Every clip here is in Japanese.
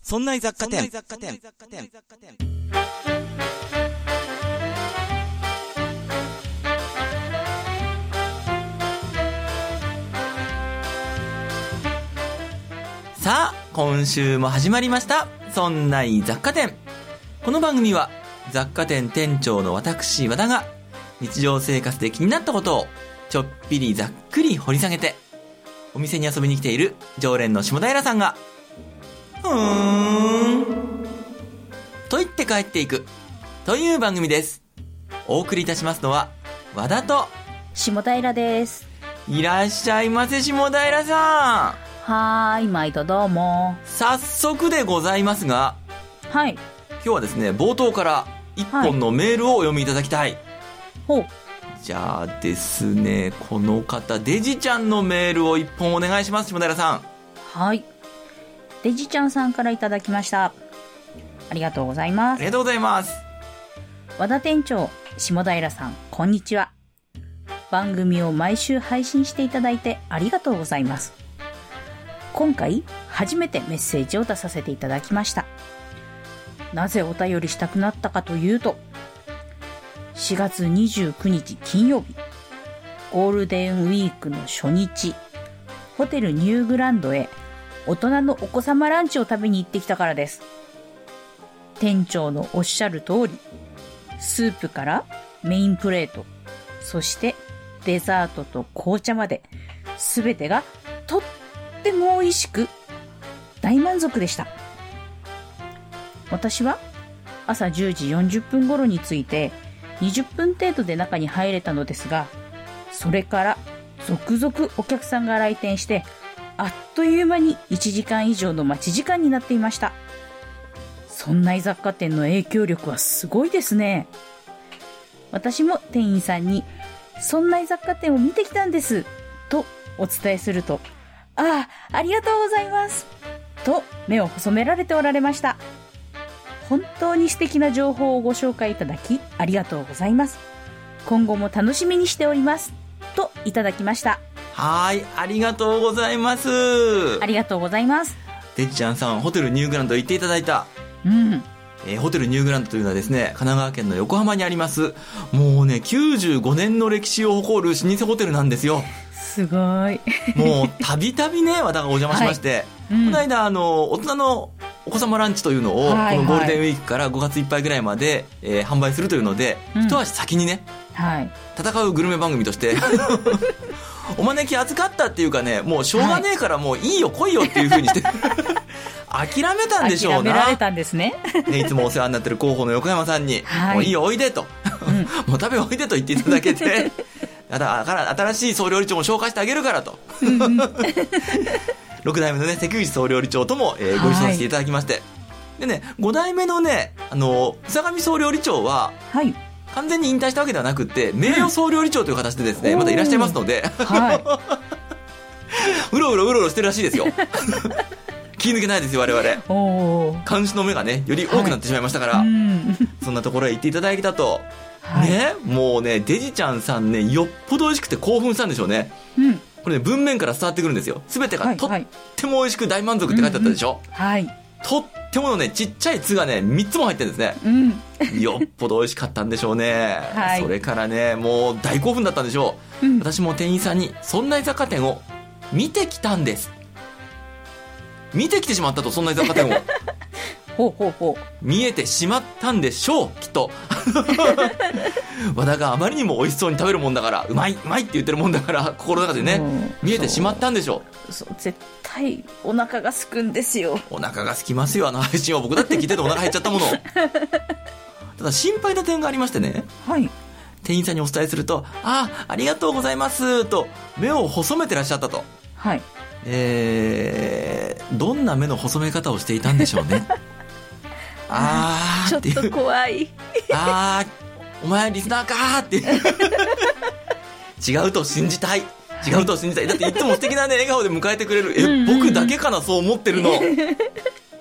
そんな雑貨店。さあ、今週も始まりました。そんな雑貨店。この番組は雑貨店店長の私和田が日常生活で気になったことをちょっぴりざっくり掘り下げて、お店に遊びに来ている常連の下平さんがと言って帰っていくという番組です。お送りいたしますのは和田と下平です。 いらっしゃいませ、下平さん。 はーい、毎度どうも。 早速でございますが、 はい、 今日はですね、冒頭から一本のメールをお読みいただきたい。 ほう。 じゃあですね、この方デジちゃんのメールを一本お願いします。下平さん。 はい、デジちゃんさんからいただきました。ありがとうございます。 ありがとうございます。 和田店長、下平さん、こんにちは。番組を毎週配信していただいてありがとうございます。今回初めてメッセージを出させていただきました。なぜお便りしたくなったかというと、4月29日金曜日、ゴールデンウィークの初日、ホテルニューグランドへ大人のお子様ランチを食べに行ってきたからです。店長のおっしゃる通り、スープからメインプレート、そしてデザートと紅茶まで、すべてがとっても美味しく大満足でした。私は朝10時40分頃に着いて20分程度で中に入れたのですが、それから続々お客さんが来店して、あっという間に1時間以上の待ち時間になっていました。そんな雑貨店の影響力はすごいですね。私も店員さんにそんな雑貨店を見てきたんですとお伝えすると、ありがとうございますと目を細められておられました。本当に素敵な情報をご紹介いただきありがとうございます。今後も楽しみにしておりますといただきました。 はい、ありがとうございます。 ありがとうございます。 デジちゃんさん、ホテルニューグランド行っていただいた。ホテルニューグランドというのはですね、神奈川県の横浜にあります、もうね95年の歴史を誇る老舗ホテルなんですよ。 すごい。 もうたびたびね、和田がお邪魔しまして、この間大人のお子様ランチというのを、このゴールデンウィークから5月いっぱいぐらいまで、販売するというので、一足先にね、戦うグルメ番組としてお招き預かったっていうかね、もうしょうがねえからもういいよ来いよっていう風にして諦めたんでしょうな。 諦められたんですね。 いつもお世話になってる広報の横山さんに、もういいよおいでともう食べおいでと言っていただけて新しい総料理長も紹介してあげるからと6代目のね関口総料理長とも、ご一緒させていただきまして、でね、5代目のね宇佐上総料理長は、完全に引退したわけではなくて名誉総料理長という形でですね、まだいらっしゃいますのでうろうろしてるらしいですよ気抜けないですよ我々。監視の目がねより多くなってしまいましたから、そんなところへ行っていただいたと、ね、もうねデジちゃんさんねよっぽど美味しくて興奮したんでしょうね。これね文面から伝わってくるんですよ。全てがとっても美味しく大満足って書いてあったでしょ。とってものねちっちゃい「つ」がね3つも入ってるんですね、よっぽど美味しかったんでしょうね、それからねもう大興奮だったんでしょう、私も店員さんにそんな雑貨店を見てきたんです、見てきてしまったと、そんな雑貨店を見えてしまったんでしょうきっと和田があまりにも美味しそうに食べるもんだから、うまいって言ってるもんだから心の中でね見えてしまったんでしょう。 絶対お腹が空くんですよ。 お腹が空きますよ、あの配信は。僕だって聞いててお腹減っちゃったものただ心配な点がありましてね、店員さんにお伝えするとありがとうございますと目を細めてらっしゃったと。どんな目の細め方をしていたんでしょうねちょっと怖いお前リスナーかーって違うと信じたいだっていつも素敵なね笑顔で迎えてくれる僕だけかなそう思ってるの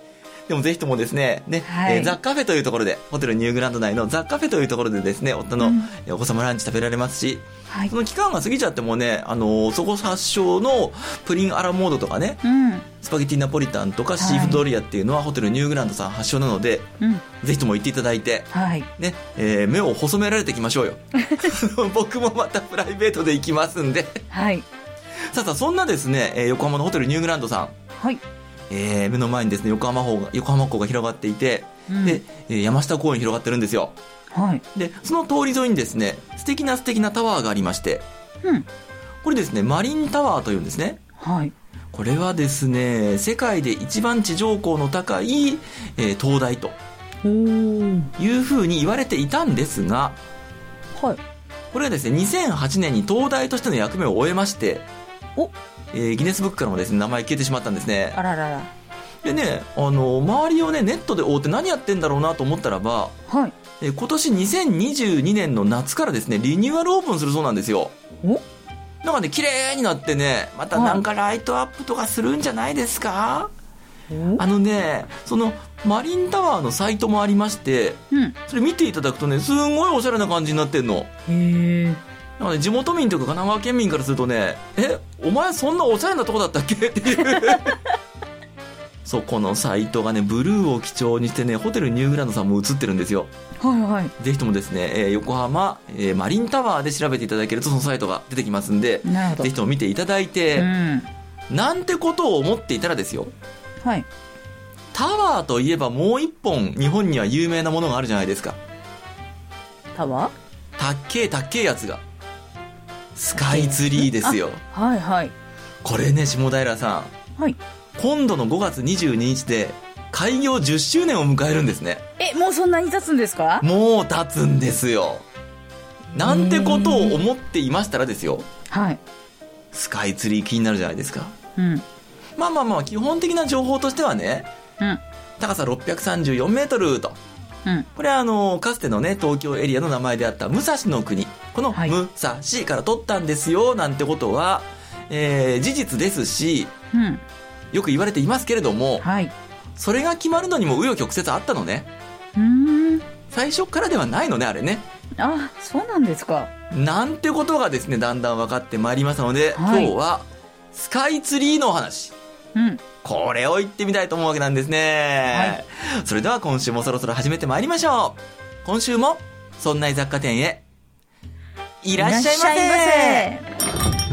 でもぜひともですね、 はい、 ザ・カフェというところで、ホテルニューグランド内のザ・カフェというところでですね、夫のお子様ランチ食べられますし、はい、その期間が過ぎちゃってもね、そこ発祥のプリンアラモードとかね、スパゲティナポリタンとかシーフドリアっていうのはホテルニューグランドさん発祥なので、ぜひとも行っていただいて、ね、目を細められていきましょうよ。僕もまたプライベートで行きますんで。はい。さあ、そんなですね、横浜のホテルニューグランドさん。はい。目の前にですね、横浜港が広がっていて、で、山下公園広がってるんですよ。はい。で、その通り沿いにですね、素敵なタワーがありまして、これですね、マリンタワーというんですね。はい。これはですね、世界で一番地上高の高い、灯台というふうに言われていたんですが、はい。これはですね、2008年に灯台としての役目を終えまして、ギネスブックからもですね、名前消えてしまったんですね。あららら。でね、周りをね、ネットで覆って何やってんだろうなと思ったらば、はい。今年2022年の夏からですね、リニューアルオープンするそうなんですよ。なんかね、綺麗になってね、またなんかライトアップとかするんじゃないですか？そのマリンタワーのサイトもありまして、それ見ていただくとね、すんごいおしゃれな感じになってんの。なんかね、地元民というか神奈川県民からするとね、お前そんなおしゃれなとこだったっけっていうそう、このサイトがね、ブルーを基調にしてね、ホテルニューグランドさんも映ってるんですよ。はいはい。ぜひともですね、横浜、マリンタワーで調べていただけるとそのサイトが出てきますんで、ぜひとも見ていただいて、なんてことを思っていたらですよ。はい。タワーといえばもう一本日本には有名なものがあるじゃないですか。タワー？たっけえやつが。スカイツリーですよ。はいはい。これね、下平さん。はい。今度の5月22日で開業10周年を迎えるんですね。 もうそんなに経つんですか？ もう経つんですよ。なんてことを思っていましたらですよ。はい。スカイツリー気になるじゃないですか。うん。まあ基本的な情報としてはね、高さ634メートルと。これはかつてのね、東京エリアの名前であった武蔵の国。この武蔵から取ったんですよ、なんてことは、事実ですし、よく言われていますけれども、それが決まるのにも紆余曲折あったのね。最初からではないのね、あれね。 あ、そうなんですか。 なんてことがですね、だんだん分かってまいりましたので、今日はスカイツリーのお話。これを言ってみたいと思うわけなんですね。それでは今週もそろそろ始めてまいりましょう。今週もそんな雑貨店へいらっしゃいませ。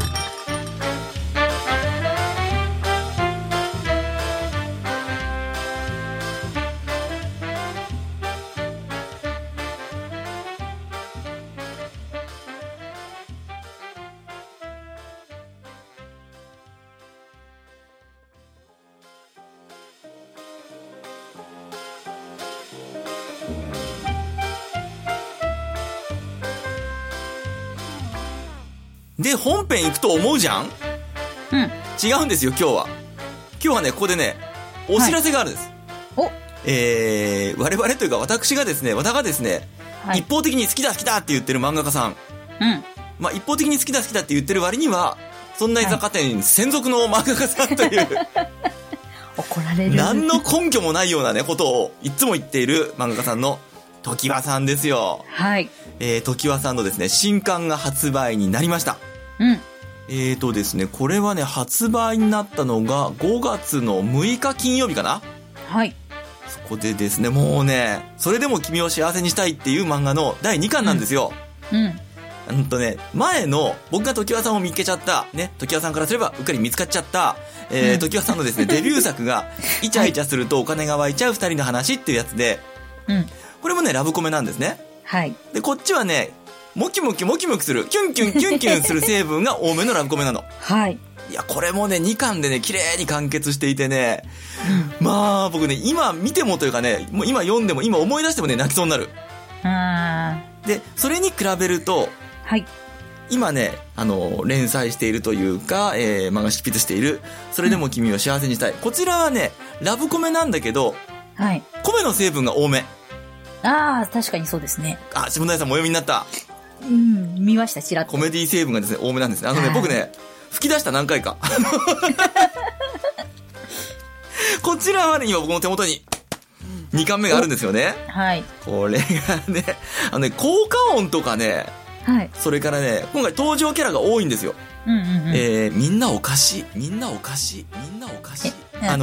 で、本編行くと思うじゃん？違うんですよ、今日はね、ここでね、お知らせがあるんです。我々というか私がですね、一方的に好きだって言ってる漫画家さん。一方的に好きだって言ってる割には、そんな居酒店専属の漫画家さんという、 怒られる。 何の根拠もないようなね、ことをいつも言っている漫画家さんの常盤さんですよ。はい。常盤さんのですね、新刊が発売になりました。ですね、これはね、発売になったのが5月の6日金曜日かな。はい。そこでですね、もうね、それでも君を幸せにしたいっていう漫画の第2巻なんですよ。前の僕が常盤さんを見つけちゃったね、常盤さんからすればうっかり見つかっちゃった、常盤さんのですね、デビュー作がイチャイチャするとお金が湧いちゃう2人の話っていうやつで、これもね、ラブコメなんですね。はい。で、こっちはね、モキモキする、キュンキュンする成分が多めのラブコメなの。はい。いや、これもね、2巻でね、綺麗に完結していてね、僕ね、今見てもというかね、もう今読んでも、今思い出してもね、泣きそうになる。で、それに比べると、はい。今ね、連載しているというか、漫画執筆している、それでも君を幸せにしたい。こちらはね、ラブコメなんだけど、はい。米の成分が多め。 確かにそうですね。 下平さんもお読みになった。 見ました、ちらっと。 コメディ成分がですね、多めなんですね。僕ね、吹き出した何回か。こちらはね、今僕の手元に 2巻目があるんですよね。 はい。 これがね、効果音とかね、 はい。 それからね、今回登場キャラが多いんですよ。みんなおかしい、みんなおかしい、みんなおかしい。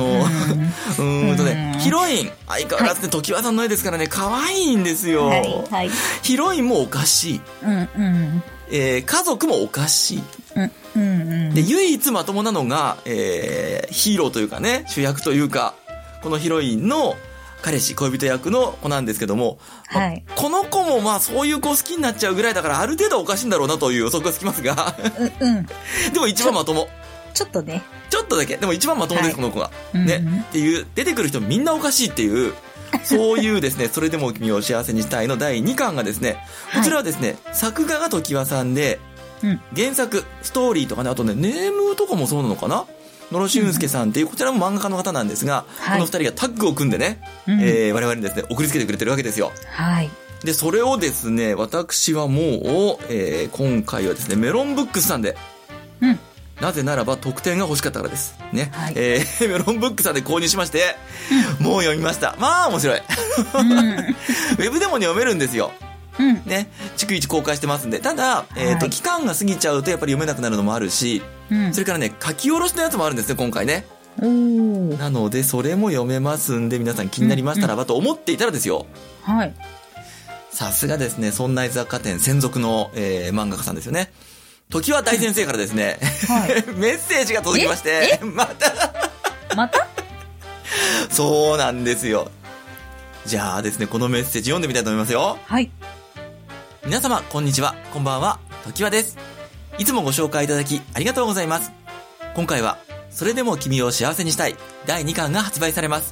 ヒロイン、相変わらずね、常盤さんの絵ですからね、可愛いんですよ。はいはい、ヒロインもおかしい。家族もおかしい。で、唯一まともなのが、ヒーローというかね、主役というか、このヒロインの彼氏、恋人役の子なんですけども、はい、この子もまあそういう子好きになっちゃうぐらいだから、ある程度おかしいんだろうなという予測がつきますが、でも一番まとも。 ちょっとね。 ちょっとだけ。でも一番まともです、はい、この子が。ね。っていう、出てくる人みんなおかしいっていう、そういうですね、それでも君を幸せにしたいの第2巻がですね、こちらはですね、作画が常盤さんで、原作、ストーリーとかね、あとね、ネームとかもそうなのかな、野呂俊介さんっていう、こちらも漫画家の方なんですが、この2人がタッグを組んでね、我々にですね、送りつけてくれてるわけですよ。はい。で、それをですね、私はもう、今回はですね、メロンブックスさんで、なぜならば特典が欲しかったからです。ね。はい、メロンブックさんで購入しまして、もう読みました。まあ面白い。ウェブでも読めるんですよ。ね。逐一公開してますんで。ただ、期間が過ぎちゃうとやっぱり読めなくなるのもあるし、それからね、書き下ろしのやつもあるんですね、今回ね。なので、それも読めますんで、皆さん気になりましたらばと思っていたらですよ。はい。さすがですね、そんな雑貨店専属の、漫画家さんですよね。常盤大先生からですね、はい、メッセージが届きまして、またそうなんですよ。じゃあですね、このメッセージ読んでみたいと思いますよ。はい。皆様、こんにちは。こんばんは。常盤です。いつもご紹介いただき、ありがとうございます。今回は、それでも君を幸せにしたい、第2巻が発売されます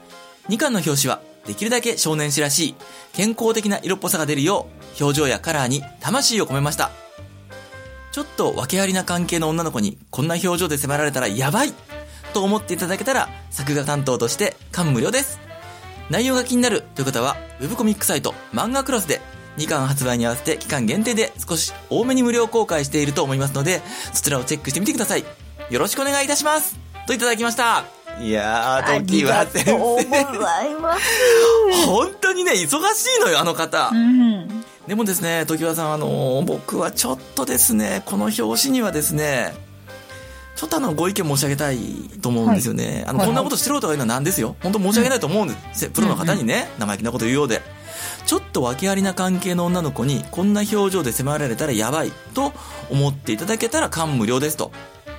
。2巻の表紙は、できるだけ少年誌らしい、健康的な色っぽさが出るよう、表情やカラーに魂を込めました。ちょっと訳ありな関係の女の子にこんな表情で迫られたらやばいと思っていただけたら、作画担当として感無量です。内容が気になるという方は、ウェブコミックサイト漫画クロスで2巻発売に合わせて期間限定で少し多めに無料公開していると思いますので、そちらをチェックしてみてください。よろしくお願いいたします。といただきました。いやー、常盤先生。ありがとうございます。本当にね、忙しいのよ、あの方。でもですね、常盤さん、僕はちょっとですね、この表紙にはですね、ちょっとご意見申し上げたいと思うんですよね。こんなことしてることがいいのはなんですよ。本当申し訳ないと思うんです。プロの方にね、生意気なこと言うようで。ちょっと訳ありな関係の女の子にこんな表情で迫られたらやばいと思っていただけたら感無量ですと。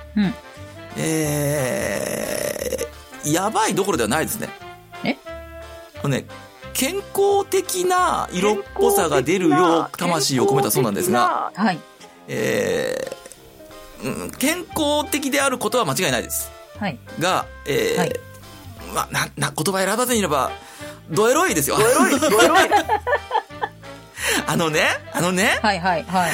やばいどころではないですね。健康的な色っぽさが出るよう魂を込めたそうなんですが、はい。健康的であることは間違いないです。はい。が、はい、まあ、言葉選ばずに言えば、ドエロいですよ。ドエロい。はいはいはい。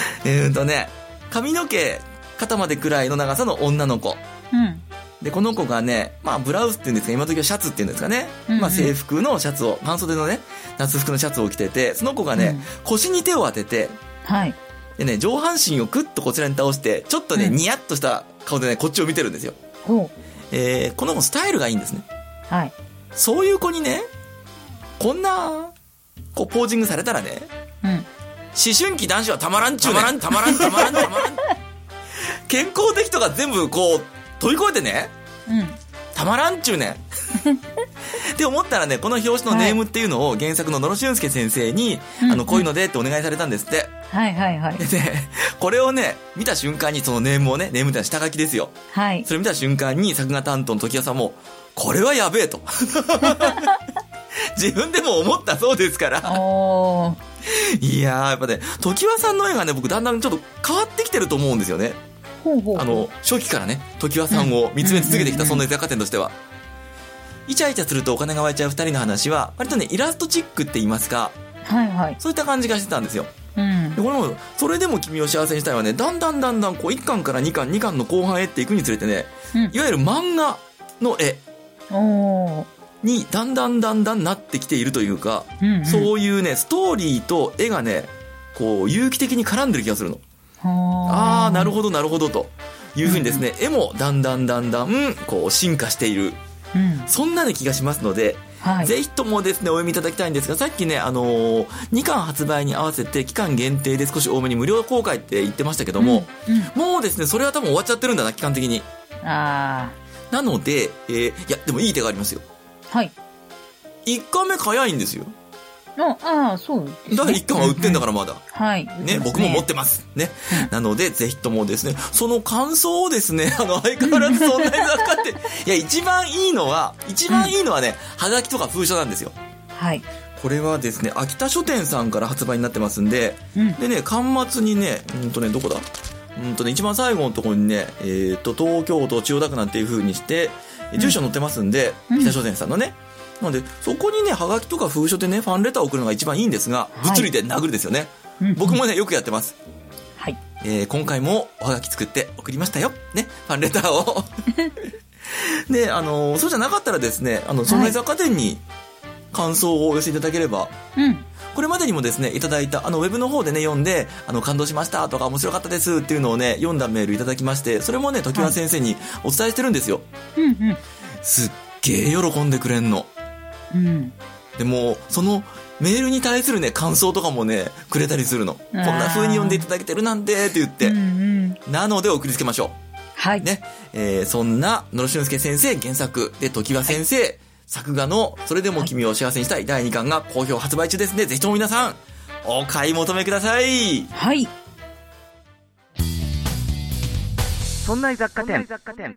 髪の毛、肩までくらいの長さの女の子。で、この子がね、まあ、ブラウスっていうんですか、今時はシャツっていうんですかね。まあ、制服のシャツを、半袖のね、夏服のシャツを着てて、その子がね、腰に手を当てて、はい。でね、上半身をクッとこちらに倒して、ちょっとね、ニヤッとした顔でね、こっちを見てるんですよ。この子スタイルがいいんですね。はい。そういう子にね、こんな、ポージングされたらね、思春期男子はたまらんちゅうね。たまらん。健康的とか全部飛び越えてね、たまらんちゅうねんって思ったらね、この表紙のネームっていうのを原作の野呂俊介先生に、こういうのでってお願いされたんですって。はいはいはい。でね、これをね、見た瞬間にそのネームをね、ネームってのは下書きですよ。はい。それ見た瞬間に作画担当の常盤さんも、これはやべえと。自分でも思ったそうですから。いやー、やっぱね、常盤さんの絵がね、僕だんだんちょっと変わってきてると思うんですよね。初期からね、常盤さんを見つめ続けてきたそんな雑貨店としては。イチャイチャするとお金が湧いちゃう二人の話は、割とね、イラストチックって言いますか、はいはい。そういった感じがしてたんですよ。でこれも、それでも君を幸せにしたいはね、だんだん1巻から2巻の後半へっていくにつれてね、いわゆる漫画の絵にだんだんなってきているというか、そういうね、ストーリーと絵がね、有機的に絡んでる気がするの。ああ、なるほどというふうにですね、絵もだんだん進化している、そんなね気がしますので、 はい、 ぜひともですねお読みいただきたいんですが、さっきね2巻発売に合わせて期間限定で少し多めに無料公開って言ってましたけども、もうですねそれは多分終わっちゃってるんだな、期間的に。なので、いやでもいい手がありますよ。 はい。 1巻目早いんですよ。 そうですね。 だから1巻は売ってんだからまだ。 はい。 ね、僕も持ってます。ね。なので、ぜひともですね、その感想をですね、相変わらずそんなに雑貨って、いや、一番いいのはね、はがきとか封書なんですよ。 はい。 これはですね、秋田書店さんから発売になってますんで、でね、巻末にね、どこだ一番最後のところにね、東京都千代田区なんていう風にして、住所載ってますんで、秋田書店さんのね、なのでそこにねはがきとか封書でねファンレターを送るのが一番いいんですが、物理で殴るですよね。僕もねよくやってます。 はい。 今回もおはがき作って送りましたよね、ファンレターをでそうじゃなかったらですねそんな雑貨店に感想をお寄せいただければ、これまでにもですねいただいたウェブの方でね読んで感動しましたとか面白かったですっていうのをね読んだメールいただきまして、それもね常盤先生にお伝えしてるんですよ。すっげえ喜んでくれんの。でもそのメールに対するね感想とかもねくれたりするの。こんな風に読んでいただけてるなんてって言って、なので送りつけましょう。 はいね、そんな野呂俊介先生原作で常盤先生、作画のそれでも君を幸せにしたい第2巻が好評発売中ですね。ぜひとも皆さんお買い求めください。 はい。 そんな雑貨店。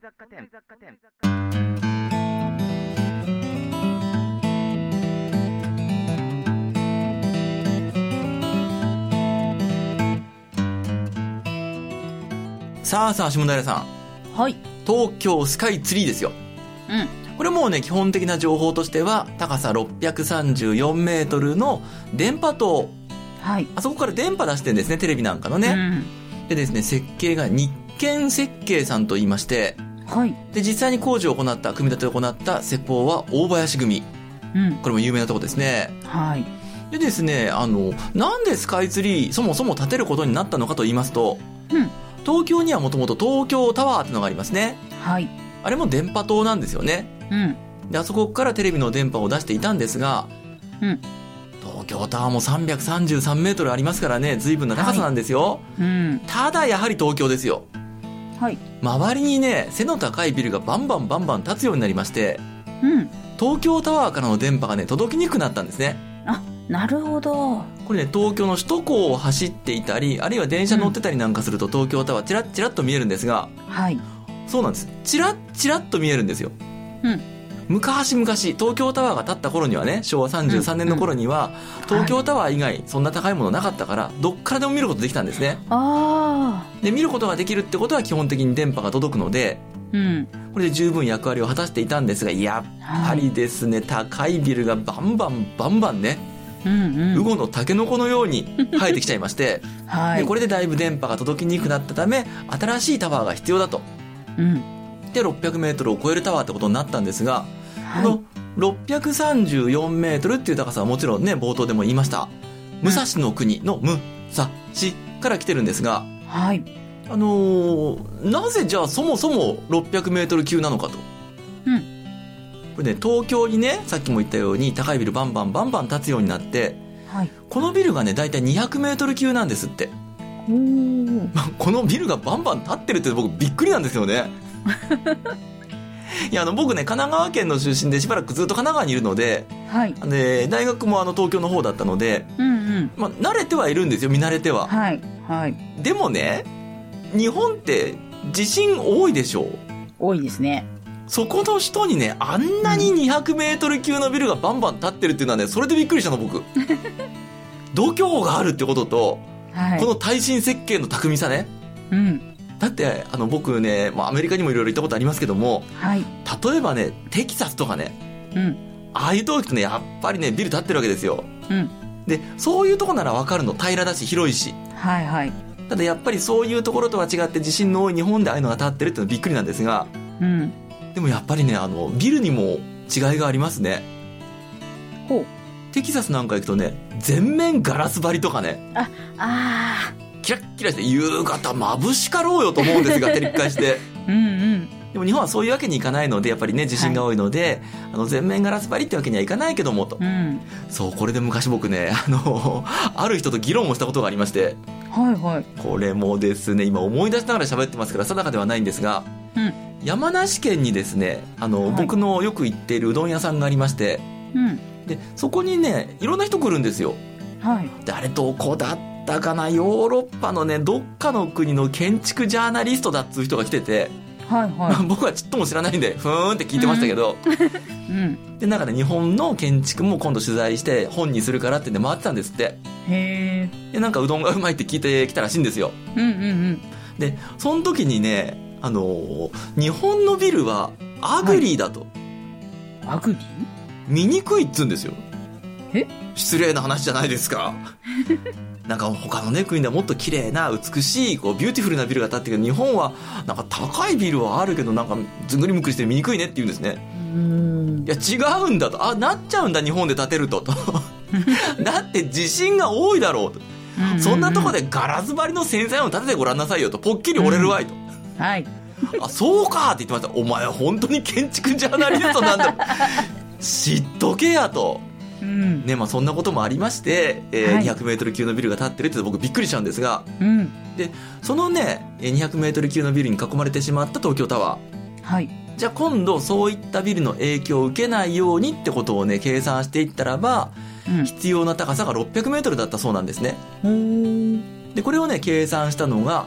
さあ下平さん。はい。 東京スカイツリーですよ。これもうね基本的な情報としては高さ634メートルの電波塔。 はい。 あそこから電波出してるんですね、テレビなんかのね。でですね、設計が日建設計さんと言いまして、 はい。 で実際に工事を行った、組み立てを行った施工は大林組。これも有名なとこですね。 はい。 でですね、なんでスカイツリーそもそも建てることになったのかと言いますと、東京にはもともと東京タワーってのがありますね。 はい。 あれも電波塔なんですよね。であそこからテレビの電波を出していたんですが、東京タワーも333メートルありますからね、随分な高さなんですよ。ただやはり東京ですよ。 はい。 周りにね背の高いビルがバンバン立つようになりまして、東京タワーからの電波がね届きにくくなったんですね。 なるほど。 これね東京の首都高を走っていたり、あるいは電車乗ってたりなんかすると東京タワーチラッチラッと見えるんですが、 はい。 そうなんです、チラッチラッと見えるんですよ。昔東京タワーが建った頃にはね、昭和33年の頃には、東京タワー以外そんな高いものなかったから、どっからでも見ることできたんですね。で見ることができるってことは基本的に電波が届くので、これで十分役割を果たしていたんですが、やっぱりですね、高いビルがバンバンね、ウゴのタケノコのように生えてきちゃいまして、でこれでだいぶ電波が届きにくくなったため新しいタワーが必要だと、で600メートルを超えるタワーってことになったんですが、この634メートルっていう高さはもちろんね冒頭でも言いました武蔵の国の武蔵から来てるんですが、なぜじゃあそもそも600メートル級なのかと。これね東京にねさっきも言ったように高いビルバンバン建つようになって、このビルがねだいたい200メートル級なんですって。このビルがバンバン建ってるって僕びっくりなんですよね。いや僕ね神奈川県の出身でしばらくずっと神奈川にいるので、で大学も東京の方だったので、慣れてはいるんですよ、見慣れては。でもね日本って地震多いでしょう。 多いですね。 そこの人にねあんなに200メートル級のビルがバンバン建ってるっていうのはね、それでびっくりしたの僕。度胸があるってことと、この耐震設計の巧みさね。だって僕ね、アメリカにもいろいろ行ったことありますけども、例えばねテキサスとかね、ああいうとこ行くとねやっぱりねビル建ってるわけですよ。でそういうとこなら分かるの、平らだし広いし。ただやっぱりそういうところとは違って地震の多い日本でああいうのが建ってるってのはびっくりなんですが、でもやっぱりねビルにも違いがありますね。テキサスなんか行くとね全面ガラス張りとかね、キラッキラして夕方眩しかろうよと思うんですが照り返してでも日本はそういうわけにいかないので、やっぱりね地震が多いので、全面ガラス張りってわけにはいかないけどもと、そうこれで昔僕ねある人と議論をしたことがありまして、 はいはい、 これもですね今思い出しながら喋ってますから定かではないんですが、山梨県にですね僕のよく行っているうどん屋さんがありまして、でそこにねいろんな人来るんですよ。であれどこだったかな、ヨーロッパのねどっかの国の建築ジャーナリストだっつう人が来てて、僕はちっとも知らないんでふーんって聞いてましたけど、でなんかね日本の建築も今度取材して本にするからってんで回ってたんですって。でなんかうどんがうまいって聞いてきたらしいんですよ。でその時にね日本のビルはアグリーだと、 アグリー見にくいっつうんですよ。失礼な話じゃないですかなんか他のね国ではもっと綺麗な美しいこうビューティフルなビルが建ってるけど、日本はなんか高いビルはあるけどなんかずんぐりむっくりして見にくいねって言うんですね。いや違うんだと、なっちゃうんだ日本で建てるとだって地震が多いだろうと、そんなとこでガラス張りの繊細なの建ててごらんなさいよと、ぽっきり折れるわいと、あそうかって言ってました。お前本当に建築ジャーナリストなんだ知っとけやと、ね、そんなこともありまして、200メートル級のビルが建ってるって僕びっくりしちゃうんですが、でそのね200メートル級のビルに囲まれてしまった東京タワー、じゃあ今度そういったビルの影響を受けないようにってことをね計算していったらば、必要な高さが600メートルだったそうなんですね。でこれをね計算したのが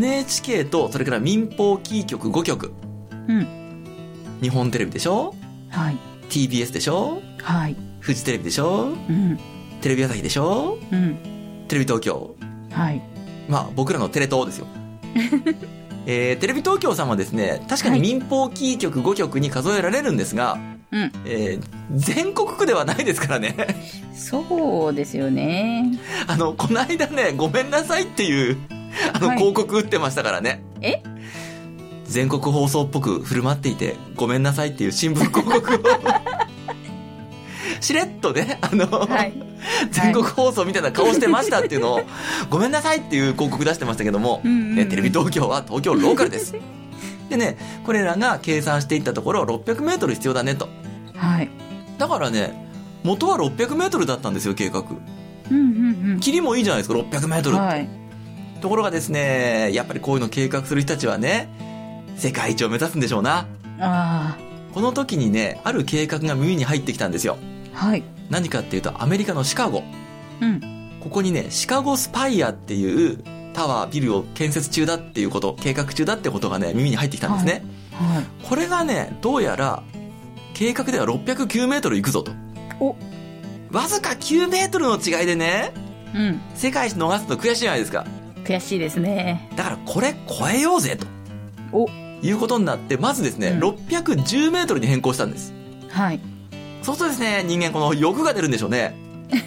NHK とそれから民放キー局5局、日本テレビでしょ、TBS でしょ、フジテレビでしょ、テレビ朝日でしょ、テレビ東京、僕らのテレ東ですよテレビ東京さんはですね確かに民放キー局5局に数えられるんですが、全国区ではないですからねそうですよね。 この間ねごめんなさいっていう広告打ってましたからね。全国放送っぽく振る舞っていてごめんなさいっていう新聞広告をしれっとね全国放送みたいな顔してましたっていうのをごめんなさいっていう広告出してましたけども、テレビ東京は東京ローカルですでねこれらが計算していったところ600メートル必要だねと、だからね元は600メートルだったんですよ計画。キリもいいじゃないですか600メートルって、ところがですねやっぱりこういうの計画する人たちはね世界一を目指すんでしょうな。この時にねある計画が耳に入ってきたんですよ。何かっていうとアメリカのシカゴ、ここにねシカゴスパイアっていうタワービルを建設中だっていうこと、計画中だってことがね耳に入ってきたんですね。これがねどうやら計画では609メートル行くぞと、わずか9メートルの違いでね、世界一逃すと悔しいじゃないですか。 悔しいですね。 だからこれ超えようぜということになって、まずですね、610メートルに変更したんです。そうするとですね人間この欲が出るんでしょうね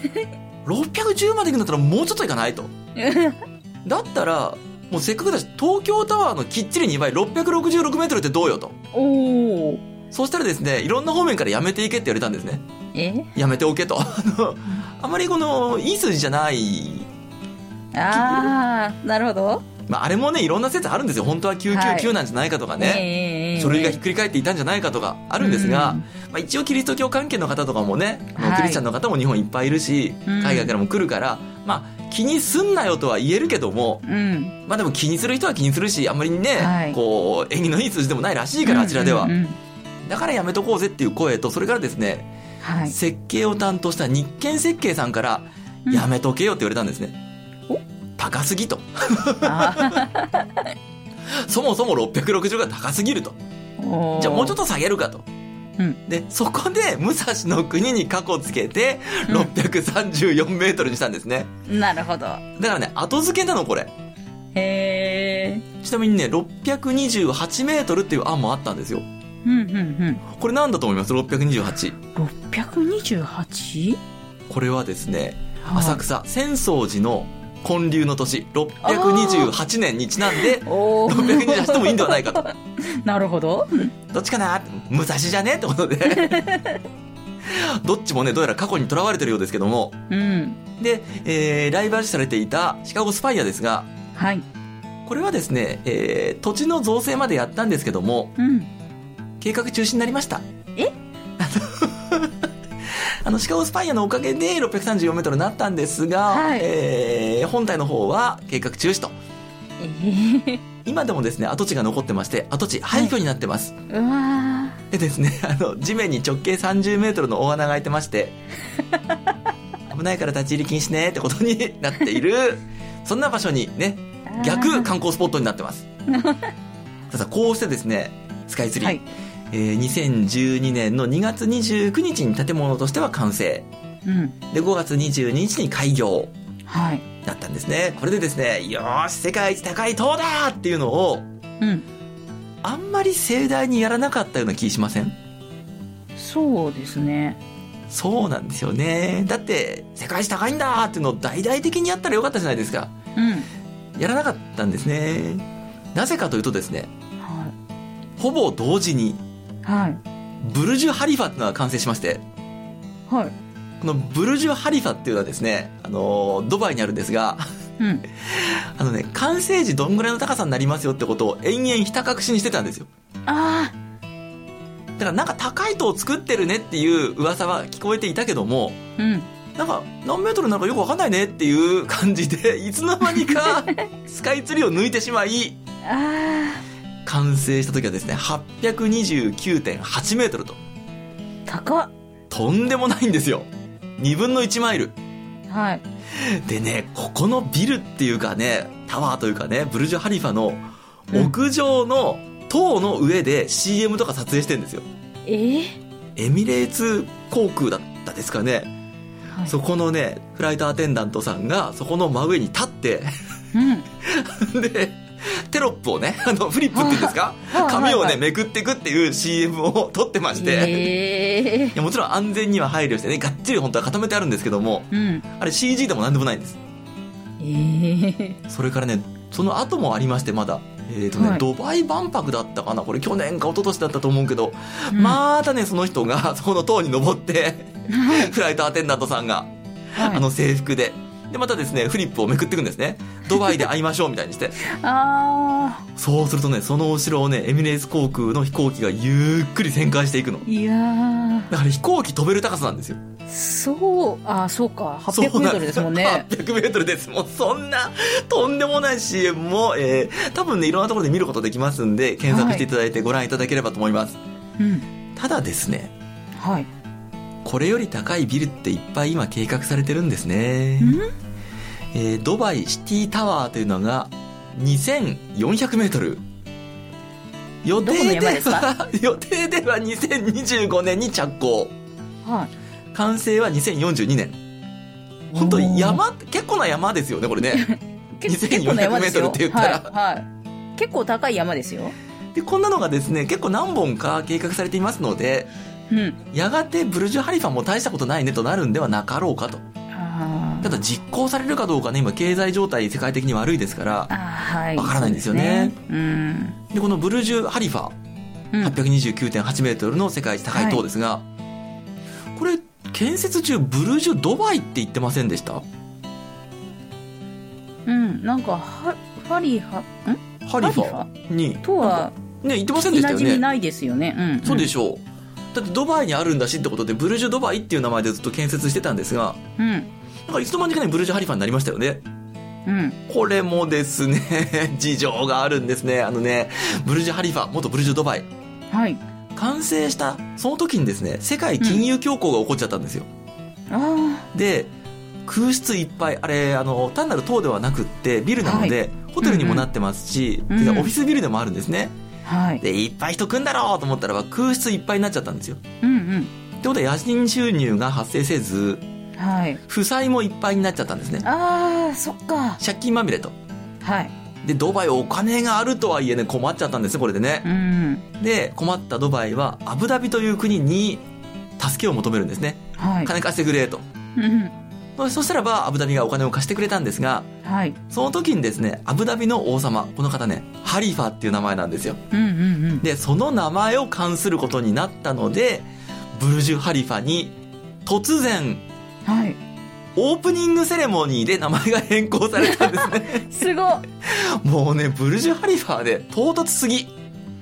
610まで行くんだったらもうちょっと行かないとだったらもうせっかくだし東京タワーのきっちり2倍666メートルってどうよと。そうしたらですねいろんな方面からやめていけって言われたんですね。やめておけとあまりこのいい数字じゃない。 なるほど。 あれもねいろんな説あるんですよ。本当は999なんじゃないかとかね、書類がひっくり返っていたんじゃないかとかあるんですが、一応キリスト教関係の方とかもね、クリスチャンの方も日本いっぱいいるし、海外からも来るから、気にすんなよとは言えるけども、でも気にする人は気にするし、あんまりね、こう縁起のいい数字でもないらしいから、あちらでは、だからやめとこうぜっていう声と、それからですね、設計を担当した日建設計さんからやめとけよって言われたんですね。高すぎとそもそも660が高すぎると。じゃあもうちょっと下げるかと、でそこで武蔵の国に過去つけて634メートルにしたんですね。 なるほど。 だからね後付けなのこれ。ちなみにね628メートルっていう案もあったんですよ。これなんだと思います？ 628。これはですね浅草浅草寺の建立の年628年にちなんで628ともいいんではないかとなるほど。 どっちかな、武蔵じゃねってことでどっちもねどうやら過去にとらわれてるようですけども、で、ライバル視されていたシカゴスパイアですが、 これはですね、土地の造成までやったんですけども、計画中止になりました。シカゴスパイアのおかげで634メートルになったんですが、本体の方は計画中止と。今でもですね、跡地が残ってまして、跡地廃墟になってます。 うわでですね、地面に直径30メートルの大穴が開いてまして、危ないから立ち入り禁止ねってことになっている、そんな場所にね、逆観光スポットになってます。さあ、こうしてですね、スカイツリー、2012年の2月29日に建物としては完成。で、5月22日に開業。だったんですね。これでですね、よーし、世界一高い塔だっていうのを、あんまり盛大にやらなかったような気しません？ そうですね。 そうなんですよね。だって、世界一高いんだっていうのを大々的にやったらよかったじゃないですか。やらなかったんですね。なぜかというとですね、ほぼ同時に、ブルジュ・ハリファっていうのが完成しまして、このブルジュ・ハリファっていうのはですね、ドバイにあるんですが、完成時どんぐらいの高さになりますよってことを延々ひた隠しにしてたんですよ。だからなんか高い塔を作ってるねっていう噂は聞こえていたけども、なんか何メートルなのかよくわかんないねっていう感じで、いつの間にかスカイツリーを抜いてしまい、完成した時はですね、829.8 メートルと。 高っ。 とんでもないんですよ。2分の1マイル。でね、ここのビルっていうかね、タワーというかね、ブルジュ・ハリファの屋上の塔の上で CM とか撮影してるんですよ。エミレーツ航空だったですかね。そこのね、フライトアテンダントさんがそこの真上に立って、で、テロップをね、フリップっていうんですか、紙をね、めくっていくっていう CM を撮ってまして、いやもちろん安全には配慮してね、がっちり本当は固めてあるんですけども、あれ CG でもなんでもないんです。それからね、その後もありまして、まだ。ドバイ万博だったかな、これ去年か一昨年だったと思うけど、またね、その人がそこの塔に登って、フライトアテンダントさんが、制服で、でまたですね、フリップをめくっていくんですね。ドバイで会いましょうみたいにして。そうするとね、その後ろをね、エミレーツ航空の飛行機がゆっくり旋回していくの。だから飛行機飛べる高さなんですよ。そうか、800メートルですもんね。800メートルですもん。そんなとんでもない CM も、多分ね、いろんなところで見ることできますんで、検索していただいてご覧いただければと思います。ただですね、これより高いビルっていっぱい今計画されてるんですね。ドバイシティタワーというのが2400メートル。予定では2025年に着工。完成は2042年。本当に山、結構な山ですよね、これね。2400メートルって言ったら。 結構高い山ですよ。 で、こんなのがですね、結構何本か計画されていますので、やがてブルジュ・ハリファも大したことないねとなるんではなかろうかと。ただ実行されるかどうかね、今経済状態世界的に悪いですから、わからないんですよね。で、このブルジュ・ハリファ、829.8 メートルの世界一高い塔ですが、これ、建設中ブルジュ・ドバイって言ってませんでした？ なんか、ハリファに、とは、 ね、言ってませんでしたよね。 馴染みないですよね。 そうでしょう。だってドバイにあるんだしってことで、ブルジュ・ドバイっていう名前でずっと建設してたんですが、なんかいつの間にかね、ブルジュ・ハリファになりましたよね。これもですね、事情があるんですね。ブルジュ・ハリファ、元ブルジュ・ドバイ。完成したその時にですね、世界金融恐慌が起こっちゃったんですよ。で、空室いっぱい、あれ単なる塔ではなくってビルなので、ホテルにもなってますし、オフィスビルでもあるんですね。で、いっぱい人来んだろうと思ったらば空室いっぱいになっちゃったんですよ。ってことは家賃収入が発生せず、負債もいっぱいになっちゃったんですね。 そっか。 借金まみれと。で、ドバイお金があるとはいえね、困っちゃったんですね、これでね。で、困ったドバイはアブダビという国に助けを求めるんですね。金貸してくれと。そしたらばアブダビがお金を貸してくれたんですが、その時にですね、アブダビの王様、この方ね、ハリファっていう名前なんですよ。で、その名前を冠することになったので、ブルジュ・ハリファに突然、 オープニングセレモニーで名前が変更されたんですね。 すごい。 もうね、ブルジュハリファで唐突すぎ。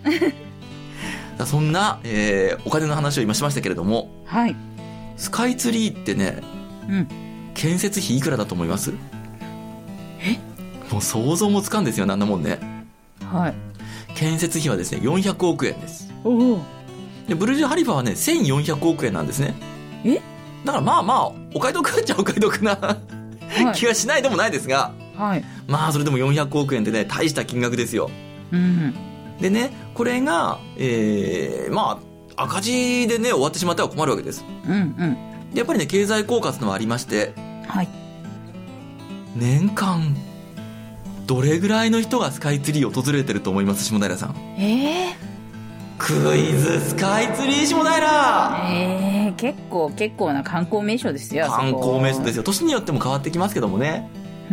そんな、お金の話を今しましたけれども、 はい。 スカイツリーってね、建設費いくらだと思います？もう想像もつかんですよ、なんなもんね。 はい。 建設費はですね、400億円です。 おお。 で、ブルジュハリファはね、1400億円なんですね。だからまあまあ、お買い得っちゃお買い得な、気がしないでもないですが、 はい。 まあそれでも400億円ってね、大した金額ですよ。でね、これが、まあ、赤字でね、終わってしまっては困るわけです。で、やっぱりね、経済効果っていうのはありまして、 はい。 年間、どれぐらいの人がスカイツリーを訪れてると思います、下平さん？クイズスカイツリー下平。 結構な観光名所ですよ。 観光名所ですよ。年によっても変わってきますけどもね。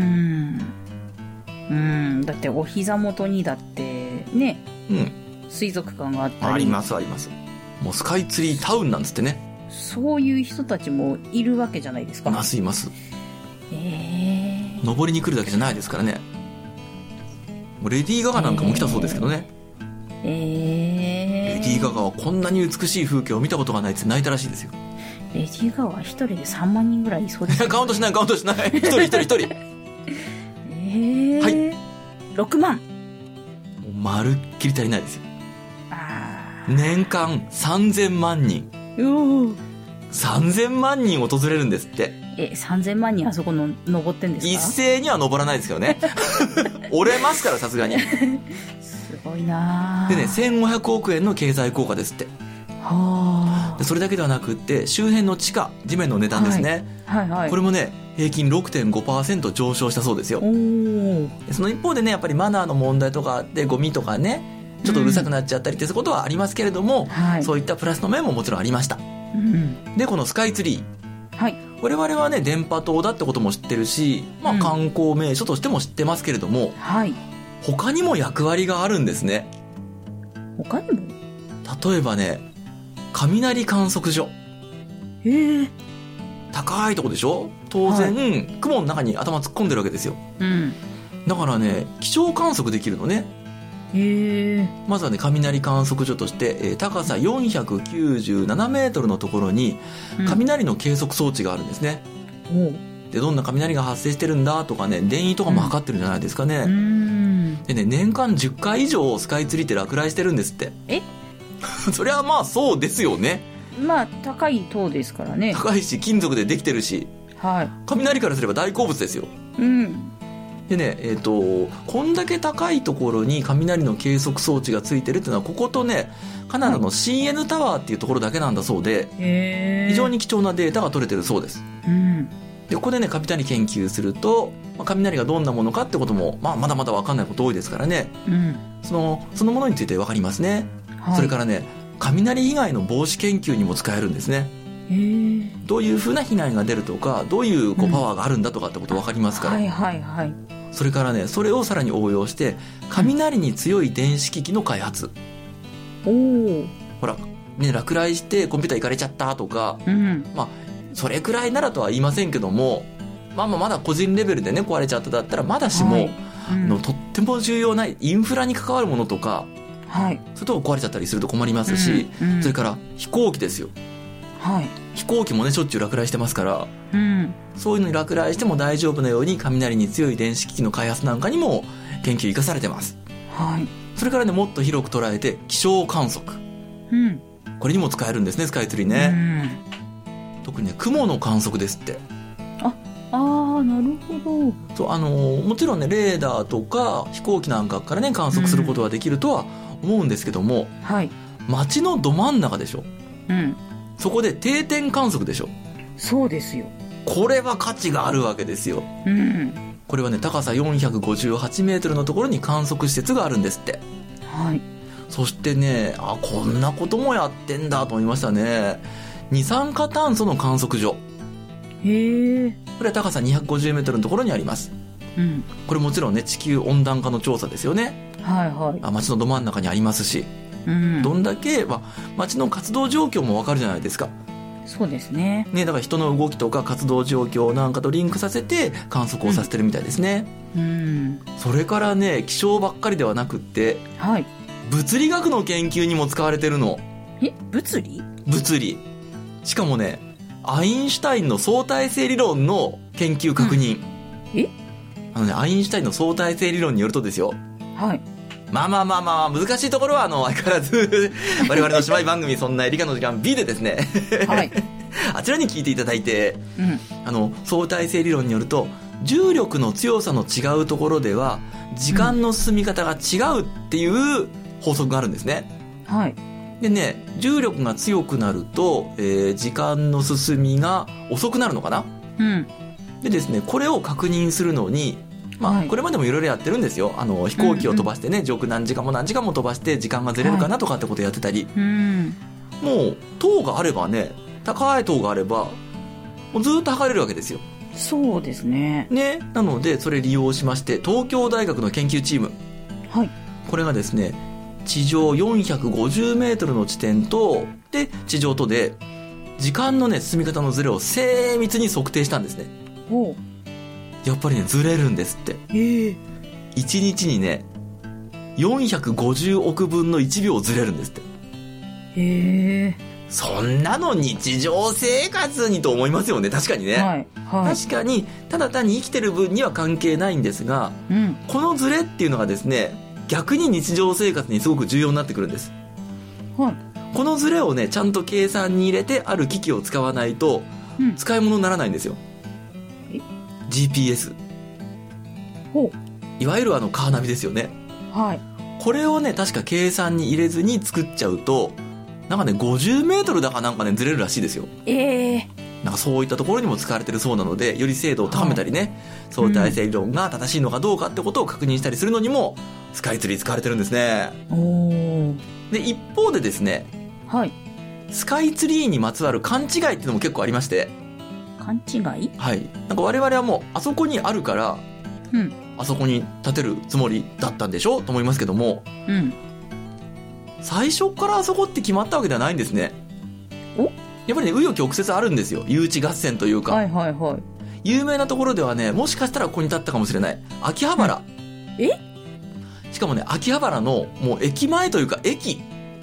だってお膝元にだってね、水族館があったり。 ありますあります。もうスカイツリータウンなんつってね。 そういう人たちもいるわけじゃないですか。 いますいます。登りに来るだけじゃないですからね。もうレディー・ガガなんかも来たそうですけどね。レディー・ガガはこんなに美しい風景を見たことがないって泣いたらしいですよ。 レディー・ガガは一人で3万人ぐらいいそうですね。 カウントしない一人一人。はい。 6万。 もうまるっきり足りないですよ。年間3000万人。3000万人訪れるんですって。 3000万人あそこの登ってんですか？ 一斉には登らないですけどね。折れますから、さすがに。 すごいな。 でね、1500億円の経済効果ですって。でそれだけではなくって、周辺の地下、地面の値段ですね。これもね、平均 6.5% 上昇したそうですよ。その一方でね、やっぱりマナーの問題とかあって、ゴミとかね、ちょっとうるさくなっちゃったりってことはありますけれども、そういったプラスの面ももちろんありました。で、このスカイツリー。我々はね、電波塔だってことも知ってるし、まあ観光名所としても知ってますけれども、他にも役割があるんですね。 他にも？ 例えばね、雷観測所。高いとこでしょ？当然、雲の中に頭突っ込んでるわけですよ。だからね、気象観測できるのね。まずはね、雷観測所として、高さ497メートルのところに雷の計測装置があるんですね。で、どんな雷が発生してるんだとかね、電位とかも測ってるんじゃないですかね。でね、年間10回以上スカイツリーって落雷してるんですって。そりゃまあそうですよね。 まあ高い塔ですからね。 高いし、金属でできてるし、雷からすれば大好物ですよ。でね、こんだけ高いところに雷の計測装置がついてるっていうのは、こことね、カナダの CN タワーっていうところだけなんだそうで、非常に貴重なデータが取れてるそうです。で、ここでね、雷研究すると、雷がどんなものかってことも、まだまだ分かんないこと多いですからね、そのものについて分かりますね。それからね、雷被害の防止研究にも使えるんですね。どういう風な被害が出るとか、どういうパワーがあるんだとかってこと分かりますから。それからね、それをさらに応用して雷に強い電子機器の開発。ほらね、落雷してコンピューターいかれちゃったとか、まあそれくらいならとは言いませんけども、まだ個人レベルでね壊れちゃっただったらまだしも、とっても重要なインフラに関わるものとか、そういうとこ壊れちゃったりすると困りますし、それから飛行機ですよ。飛行機もね、しょっちゅう落雷してますから、そういうのに落雷しても大丈夫なように雷に強い電子機器の開発なんかにも研究生かされてます。それからね、もっと広く捉えて気象観測、これにも使えるんですね、スカイツリーね。特にね、雲の観測ですって。 なるほど。 そう、もちろんね、レーダーとか飛行機なんかからね観測することはできるとは思うんですけども、街のど真ん中でしょ。そこで定点観測でしょ。 そうですよ。 これは価値があるわけですよ。これはね、高さ458メートルのところに観測施設があるんですって。そしてね、こんなこともやってんだと思いましたね。二酸化炭素の観測所。これは高さ250メートルのところにあります。これもちろんね、地球温暖化の調査ですよね。街のど真ん中にありますし、どんだけ、街の活動状況もわかるじゃないですか。 そうですね。 だから人の動きとか活動状況なんかとリンクさせて観測をさせてるみたいですね。それからね、気象ばっかりではなくって、はい、物理学の研究にも使われてるの。 物理？ 物理。しかもね、アインシュタインの相対性理論の研究確認。アインシュタインの相対性理論によるとですよ。はい。まあ難しいところは相変わらず我々の姉妹番組そんな理科の時間 B でですね、はい、あちらに聞いていただいて、相対性理論によると、重力の強さの違うところでは時間の進み方が違うっていう法則があるんですね。はい。でね、重力が強くなると、時間の進みが遅くなるのかな。でですね、これを確認するのに、これまでもいろいろやってるんですよ。飛行機を飛ばしてね、上空何時間も何時間も飛ばして時間がずれるかなとかってことやってたり、もう塔があればね、高い塔があればもうずっと測れるわけですよ。 そうですね。 なのでそれ利用しまして、東京大学の研究チーム、はい、これがですね、地上450メートルの地点とで地上とで時間のね、進み方のずれを精密に測定したんですね。やっぱりね、ずれるんですって。1日にね、450億分の1秒ずれるんですって。そんなの日常生活にと思いますよね。確かにね、はいはい、確かにただ単に生きてる分には関係ないんですが、このずれっていうのがですね、逆に日常生活にすごく重要になってくるんです。はい、このずれをね、ちゃんと計算に入れてある機器を使わないと使い物にならないんですよ。GPS、 いわゆるカーナビですよね。はい。これをね、確か計算に入れずに作っちゃうと、なんかね、50メートルだかなんかね、ずれるらしいですよ。なんかそういったところにも使われてるそうなので、より精度を高めたりね、相対性理論が正しいのかどうかってことを確認したりするのにもスカイツリー使われてるんですね。で、一方でですね、はい、スカイツリーにまつわる勘違いっていうのも結構ありまして。 勘違い？ はい。なんか我々はもうあそこにあるから、あそこに建てるつもりだったんでしょと思いますけども、最初からあそこって決まったわけではないんですね。やっぱりね、紆余曲折あるんですよ。誘致合戦というか、はいはいはい、有名なところではね、もしかしたらここに建ったかもしれない秋葉原、しかもね、秋葉原のもう駅前というか駅、